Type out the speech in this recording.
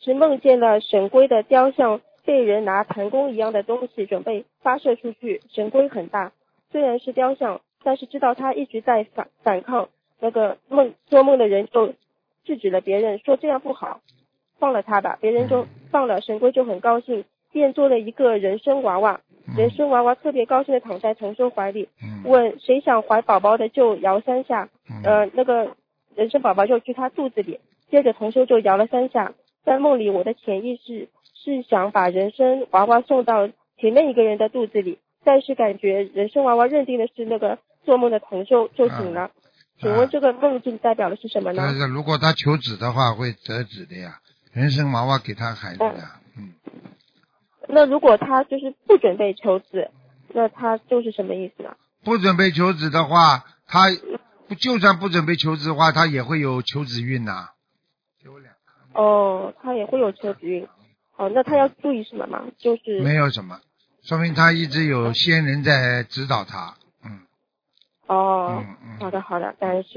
是梦见了神龟的雕像被人拿弹弓一样的东西准备发射出去，神龟很大，虽然是雕像，但是知道他一直在反抗，那个做梦的人就制止了别人，说这样不好，放了他吧。别人就放了，神龟就很高兴，便做了一个人参娃娃。人参娃娃特别高兴的躺在同修怀里，问谁想怀宝宝的就摇3下，那个人参宝宝就去他肚子里，接着同修就摇了3下。在梦里，我的潜意识是想把人参娃娃送到前面一个人的肚子里，但是感觉人参娃娃认定的是那个做梦的同修，就醒了。请问这个梦境代表的是什么呢？ 但是如果他求子的话，会得子的呀，人参娃娃给他孩子呀。 那如果他就是不准备求子，那他就是什么意思呢？ 不准备求子的话，他就算不准备求子的话，他也会有求子运呐。 哦，他也会有求子运。哦，那他要注意什么吗？就是没有什么，说明他一直有仙人在指导他。 哦，好的好的，感恩师